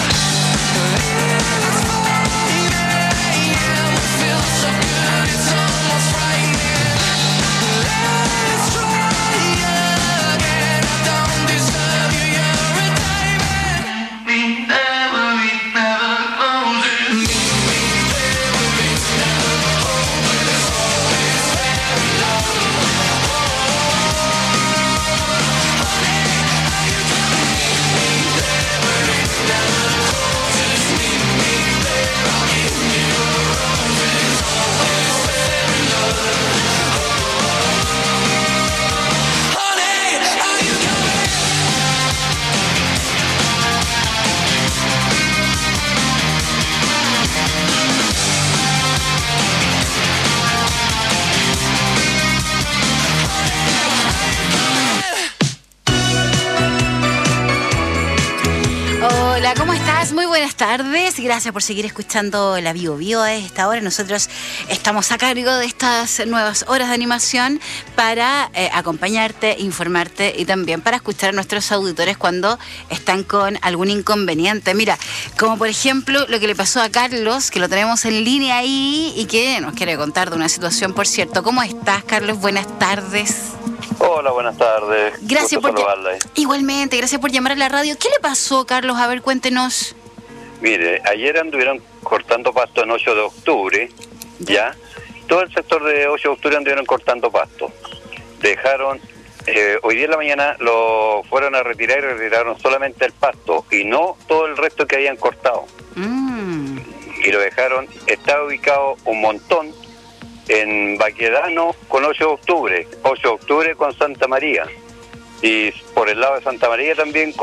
Hola, ¿cómo estás? Muy buenas tardes. Gracias por seguir escuchando la Bio Bio a esta hora. Nosotros estamos a cargo de estas nuevas horas de animación para acompañarte, informarte y también para escuchar a nuestros auditores cuando están con algún inconveniente. Mira, como por ejemplo lo que le pasó a Carlos, que lo tenemos en línea ahí y que nos quiere contar de una situación, por cierto. ¿Cómo estás, Carlos? Buenas tardes. Hola, buenas tardes. Gracias por igualmente, gracias por llamar a la radio. ¿Qué le pasó, Carlos? A ver, cuéntenos. Mire, ayer anduvieron cortando pasto en 8 de octubre, ¿ya? Todo el sector de 8 de octubre anduvieron cortando pasto. Dejaron, hoy día en la mañana lo fueron a retirar y retiraron solamente el pasto y no todo el resto que habían cortado. Y lo dejaron, está ubicado un montón en Baquedano con 8 de octubre, 8 de octubre con Santa María, y por el lado de Santa María también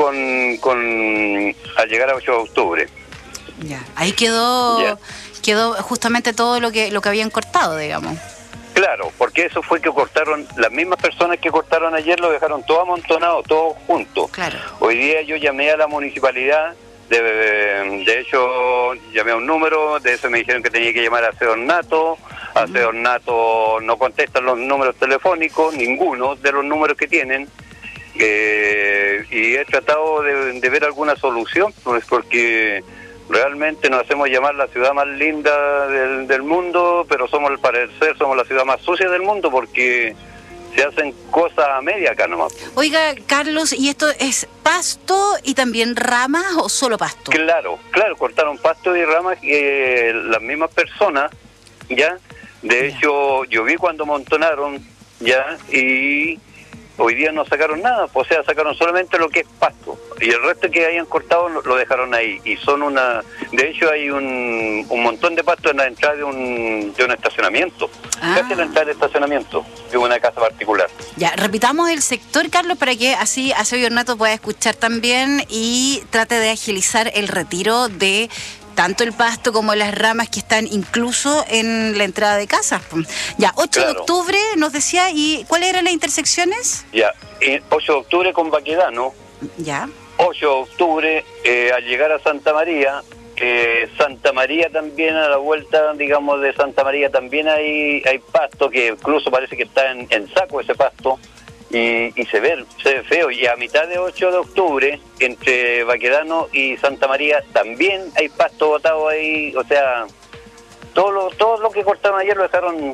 al llegar a 8 de octubre. Ya, ahí quedó justamente todo lo que habían cortado, digamos. Claro, porque eso fue que cortaron, las mismas personas que cortaron ayer lo dejaron todo amontonado, todo junto. Claro. Hoy día yo llamé a la municipalidad, de hecho llamé a un número, de eso me dijeron que tenía que llamar a Ornato. Hace Ornato no contestan los números telefónicos, ninguno de los números que tienen, y he tratado de ver alguna solución, pues, porque realmente nos hacemos llamar la ciudad más linda del mundo, pero somos, al parecer, somos la ciudad más sucia del mundo, porque se hacen cosas a media acá nomás. Oiga, Carlos, ¿y esto es pasto y también ramas o solo pasto? Claro, cortaron pasto y ramas, las mismas personas, ¿ya? De hecho, yo vi cuando montonaron, ya, y hoy día no sacaron nada, o sea, sacaron solamente lo que es pasto, y el resto que hayan cortado lo dejaron ahí, y son de hecho hay un montón de pasto en la entrada de un estacionamiento, casi en la entrada del estacionamiento, de una casa particular. Ya, repitamos el sector, Carlos, para que así Ornato pueda escuchar también y trate de agilizar el retiro de tanto el pasto como las ramas que están incluso en la entrada de casa. Ya, 8 de octubre nos decía, ¿y cuáles eran las intersecciones? Ya, 8 de octubre con Baquedano. Ya. 8 de octubre al llegar a Santa María. Santa María también, a la vuelta, digamos, de Santa María también hay pasto que incluso parece que está en saco ese pasto. Y se ve feo, y a mitad de 8 de octubre entre Baquedano y Santa María también hay pasto botado ahí, o sea, todo lo que cortaron ayer lo dejaron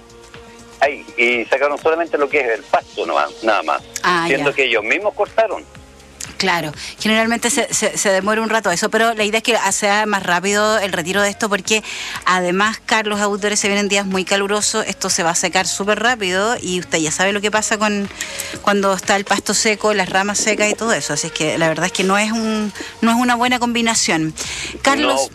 ahí y sacaron solamente lo que es el pasto nada más, siendo que ellos mismos cortaron. Claro, generalmente se demora un rato eso, pero la idea es que sea más rápido el retiro de esto, porque además, Carlos, auditores, se vienen días muy calurosos, esto se va a secar súper rápido y usted ya sabe lo que pasa cuando está el pasto seco, las ramas secas y todo eso, así es que la verdad es que no es una buena combinación. Carlos,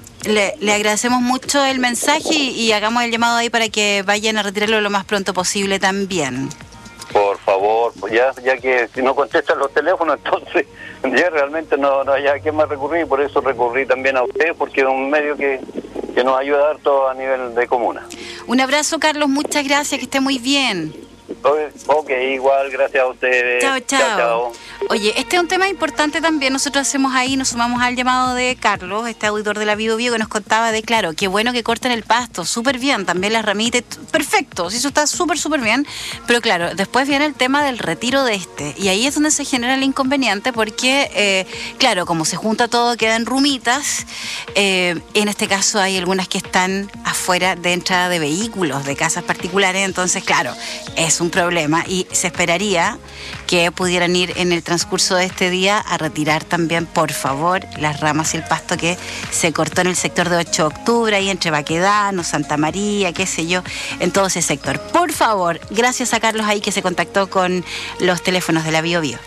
le agradecemos mucho el mensaje y hagamos el llamado ahí para que vayan a retirarlo lo más pronto posible también. Por favor, pues ya que si no contestan los teléfonos, entonces ya realmente no hay a quién más recurrir, por eso recurrí también a usted, porque es un medio que nos ayuda harto a nivel de comuna. Un abrazo, Carlos, muchas gracias, que esté muy bien. Ok, igual, gracias a ustedes. Chao. Oye, este es un tema importante también. Nosotros nos sumamos al llamado de Carlos, este auditor de la Bio Bio, que nos contaba de, claro, qué bueno que corten el pasto, súper bien, también las ramitas, perfecto, sí, eso está súper bien, pero claro, después viene el tema del retiro de y ahí es donde se genera el inconveniente porque, claro, como se junta todo, quedan rumitas, en este caso hay algunas que están afuera de entrada de vehículos, de casas particulares, entonces, claro, es un problema y se esperaría que pudieran ir en el transcurso de este día a retirar también, por favor, las ramas y el pasto que se cortó en el sector de 8 de octubre, ahí entre Baquedano, Santa María, qué sé yo, en todo ese sector. Por favor, gracias a Carlos ahí que se contactó con los teléfonos de la Bio Bio.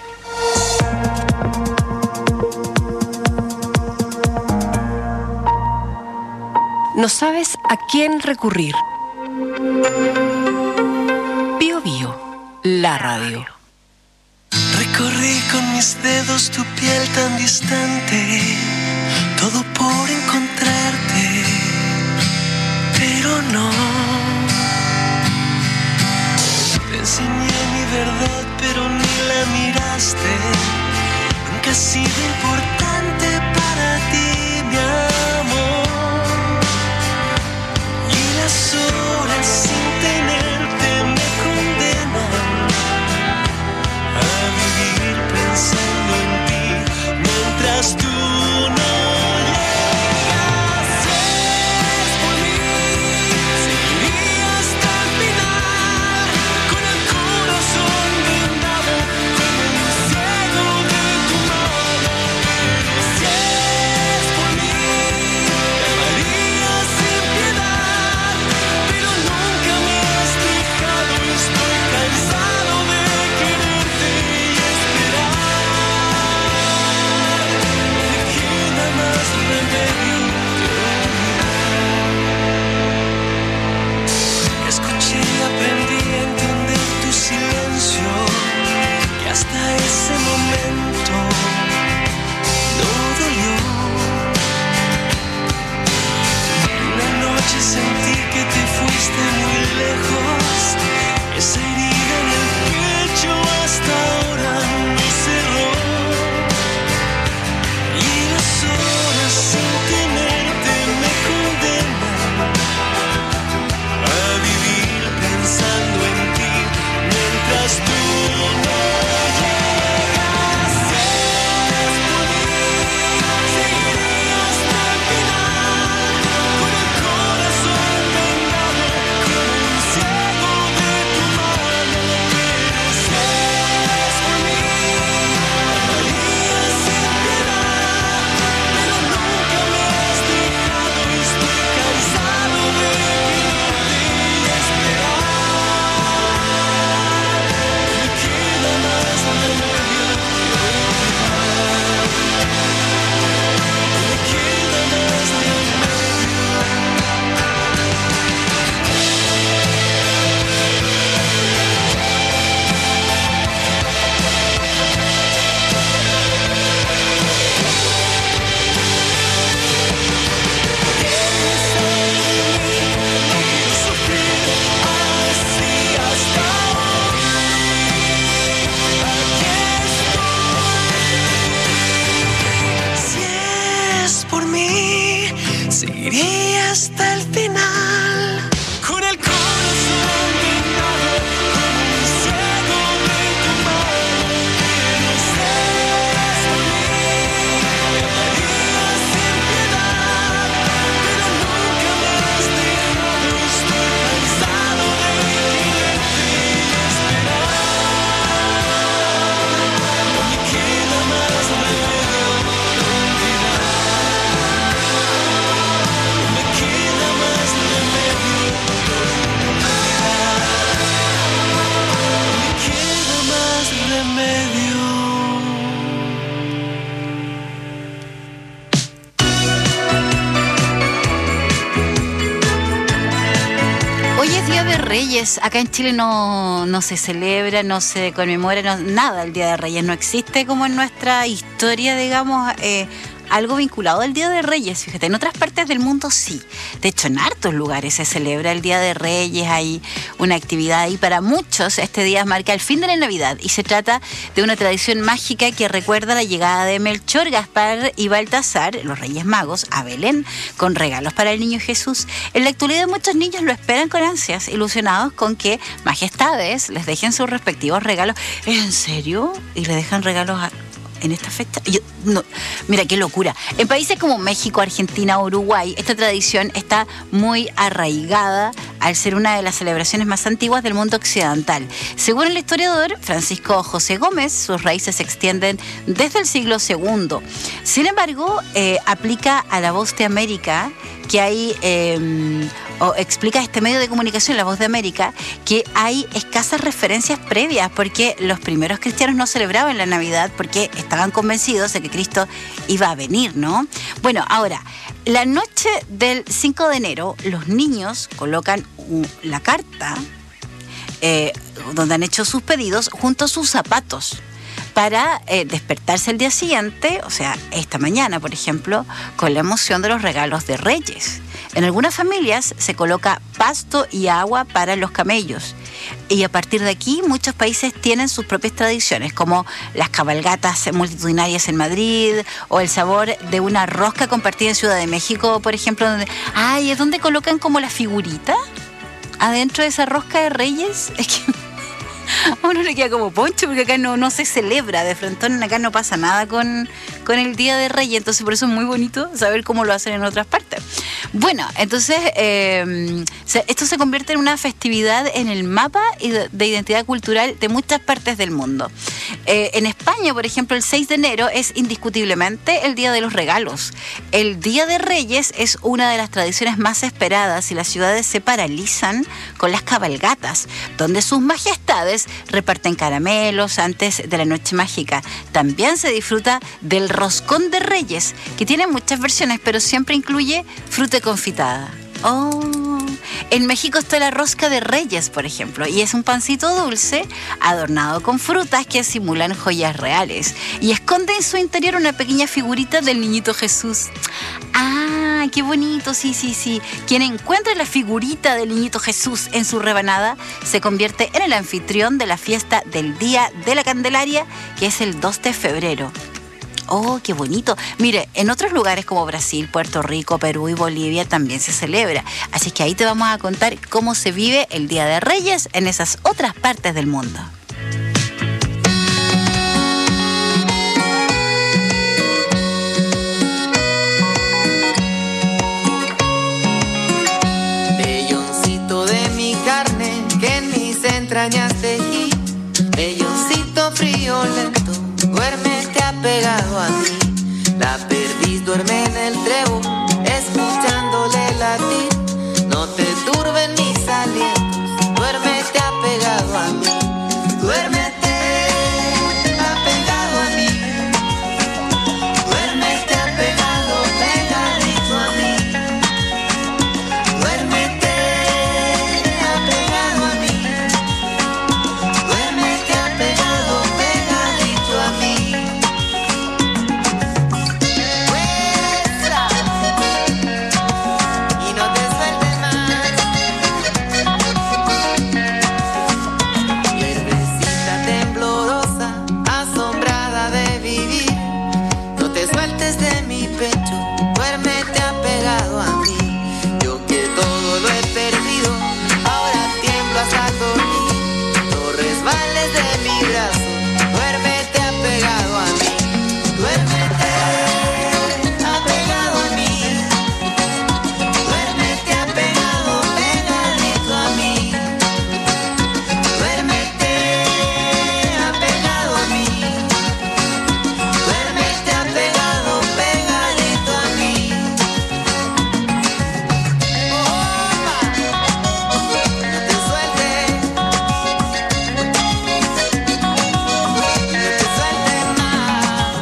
No sabes a quién recurrir. Bio Bio, la radio. Recorrí con mis dedos tu piel tan distante, todo por encontrarte, pero no. Te enseñé mi verdad, pero ni la miraste. Nunca ha sido importante para ti, mi amor. Y las horas sin tenerte me condenan a vivir pensando en ti mientras tú no llegas. Es por mí, seguiría hasta el final, con el corazón vendado como un ciego de tu mano. Pero si es por mí, te amaría sin piedad, pero nunca me has dejado y estoy cansado de quererte y esperar. Me queda más remedio que olvidar. Escuché y aprendí a entender tu silencio, que hasta ese momento no dolió. Una noche sentí que te fuiste muy lejos, esa herida en el pecho hasta ahora no cerró. Y las horas sin tenerte me condenan a vivir pensando en ti mientras tú no llegas. Es por mí, seguiré hasta el final, con el corazón vendado como un ciego de tu mano. Pero si es por mí, amaría sin piedad, pero nunca me has dejado y estoy cansado de quererte y esperar. Me queda más remedio que olvidar. Me queda más remedio. Si es por mí, seguiría hasta el final, con el corazón vendado como un ciego de tu mano. Pero si es por mí, te amaría sin piedad, pero nunca me has dejado y estoy cansado de quererte y esperar. No me queda más remedio que olvidar. No me queda más remedio que olvidar. No me queda más remedio. Hoy es Día de Reyes. Acá en Chile no se celebra, no se conmemora, nada el Día de Reyes. No existe como en nuestra historia, digamos, algo vinculado al Día de Reyes. Fíjate, en otras partes del mundo sí. De hecho, en hartos lugares se celebra el Día de Reyes, hay una actividad ahí. Para muchos, este día marca el fin de la Navidad y se trata de una tradición mágica que recuerda la llegada de Melchor, Gaspar y Baltasar, los Reyes Magos, a Belén, con regalos para el niño Jesús. En la actualidad, muchos niños lo esperan con ansias, ilusionados con que majestades les dejen sus respectivos regalos. ¿En serio? ¿Y le dejan regalos en esta fecha? No, mira qué locura. En países como México, Argentina, Uruguay, esta tradición está muy arraigada al ser una de las celebraciones más antiguas del mundo occidental. Según el historiador Francisco José Gómez, sus raíces se extienden desde el siglo II. Sin embargo, aplica a La Voz de América que hay, o explica este medio de comunicación, La Voz de América, que hay escasas referencias previas porque los primeros cristianos no celebraban la Navidad porque estaban convencidos de que Cristo iba a venir, ¿no? Bueno, ahora, la noche del 5 de enero, los niños colocan la carta donde han hecho sus pedidos junto a sus zapatos para despertarse el día siguiente, o sea, esta mañana, por ejemplo, con la emoción de los regalos de Reyes. En algunas familias se coloca pasto y agua para los camellos. Y a partir de aquí, muchos países tienen sus propias tradiciones, como las cabalgatas multitudinarias en Madrid, o el sabor de una rosca compartida en Ciudad de México, por ejemplo, donde, es donde colocan como la figurita adentro de esa rosca de Reyes. Es que a uno le queda como poncho porque acá no se celebra de frontón, acá no pasa nada con el Día de Reyes, entonces por eso es muy bonito saber cómo lo hacen en otras partes. Bueno, entonces esto se convierte en una festividad en el mapa de identidad cultural de muchas partes del mundo. En España, por ejemplo, el 6 de enero es indiscutiblemente el Día de los Regalos. El Día de Reyes es una de las tradiciones más esperadas y las ciudades se paralizan con las cabalgatas, donde sus majestades reparten caramelos antes de la noche mágica. También se disfruta del roscón de Reyes, que tiene muchas versiones, pero siempre incluye fruta confitada. En México está la rosca de Reyes, por ejemplo, y es un pancito dulce adornado con frutas que simulan joyas reales y esconde en su interior una pequeña figurita del niñito Jesús. ¡Qué bonito! Sí. Quien encuentre la figurita del niñito Jesús en su rebanada se convierte en el anfitrión de la fiesta del Día de la Candelaria, que es el 2 de febrero. ¡Oh, qué bonito! Mire, en otros lugares como Brasil, Puerto Rico, Perú y Bolivia también se celebra. Así que ahí te vamos a contar cómo se vive el Día de Reyes en esas otras partes del mundo. Velloncito de mi carne que en mis entrañas tejí, velloncito frío lento, duérmete apegado a mí. La perdiz duerme en el trébol, escuchándole latir. No te turben mis alientos, duérmete apegado a mí. Duérmete apegado a mí. Duérmete apegado, pegadito a mí. Duérmete apegado a mí. Duérmete apegado, pegadito a mí. Y no te sueltes más. Hierbecita temblorosa, asombrada de vivir. No te sueltes de mi pecho, duérmete apegado a mí. Yo que todo lo he perdido, ahora tiemblo hasta dormir. No resbales de mi brazo, duérmete apegado a mí. Duérmete apegado a mí. Duérmete apegado, pegadito a mí. Duérmete apegado a mí. Duérmete apegado, pegadito a mí. No te sueltes. No te sueltes más.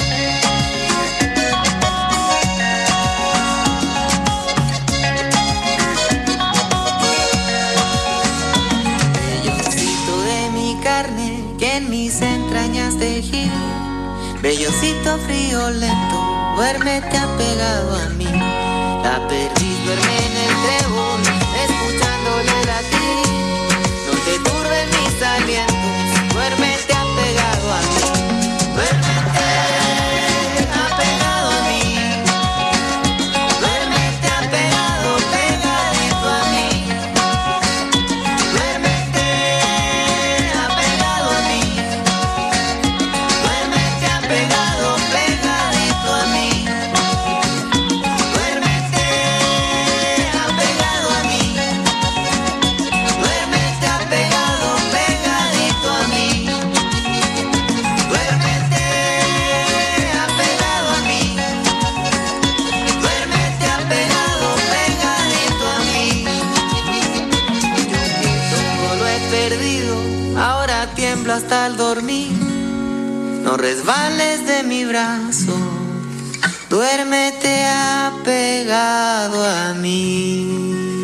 Velloncito de mi carne que en mis entrañas tejí, velloncito frío lento, duérmete apegado a mí. La perdiz duerme en el trébol, escuchándole latir. No te turben mis alientos, duérmete apegado a mí. Duérmete apegado a mí. Duérmete apegado, pegadito a mí. Duérmete apegado a mí. Duérmete apegado, pegadito a mí. Duérmete apegado a mí. Duérmete apegado, pegadito a mí. Duérmete apegado a mí. Duérmete apegado, pegadito a mí. Yo todo lo he perdido, ahora tiemblo hasta el dormir. No resbales de mi brazo, duérmete apegado a mí.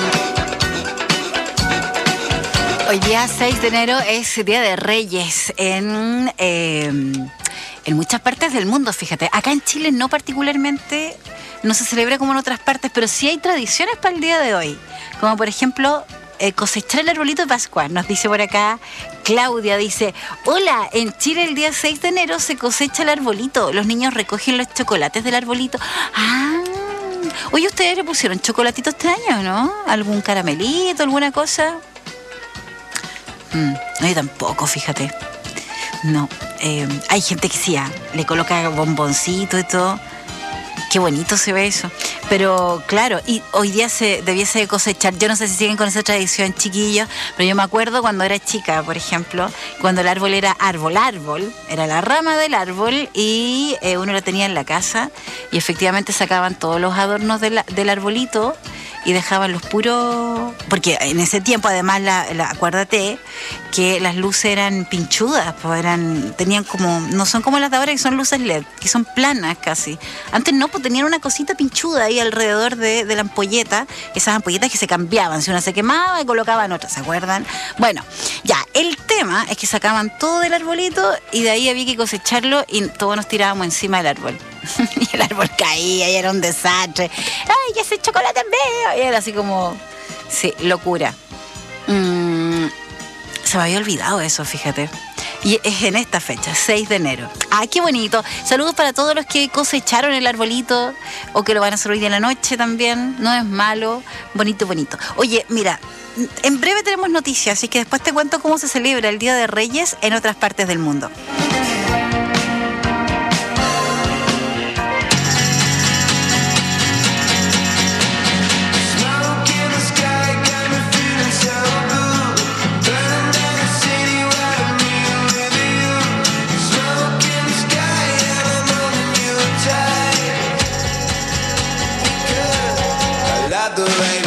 Hoy día 6 de enero es Día de Reyes en muchas partes del mundo, fíjate. Acá en Chile no particularmente, no se celebra como en otras partes, pero sí hay tradiciones para el día de hoy. Como por ejemplo, cosechar el arbolito de Pascua. Nos dice por acá Claudia, dice: hola, en Chile el día 6 de enero se cosecha el arbolito. Los niños recogen los chocolates del arbolito. Oye, ¿ustedes le pusieron chocolatito este año, no? ¿Algún caramelito, alguna cosa? No, yo tampoco, fíjate. No, hay gente que sí, le coloca bomboncito y todo. Qué bonito se ve eso. Pero claro, y hoy día se debiese cosechar. Yo no sé si siguen con esa tradición, chiquillos, pero yo me acuerdo cuando era chica, por ejemplo, cuando el árbol era árbol, era la rama del árbol y uno la tenía en la casa y efectivamente sacaban todos los adornos del arbolito y dejaban los puros, porque en ese tiempo además acuérdate que las luces eran pinchudas, pues tenían como, no son como las de ahora que son luces LED, que son planas casi. Antes no, pues tenían una cosita pinchuda ahí alrededor de la ampolleta, esas ampolletas que se cambiaban, si una se quemaba y colocaban otra, ¿se acuerdan? Bueno, ya, el tema es que sacaban todo del arbolito y de ahí había que cosecharlo y todos nos tirábamos encima del árbol. Y el árbol caía y era un desastre. ¡Ay, ese chocolate es mío! Y era así como, sí, locura. Se me había olvidado eso, fíjate. Y es en esta fecha, 6 de enero. ¡Ay, qué bonito! Saludos para todos los que cosecharon el arbolito o que lo van a hacer hoy día en la noche también. No es malo. Bonito, bonito. Oye, mira, en breve tenemos noticias, así que después te cuento cómo se celebra el Día de Reyes en otras partes del mundo. The rain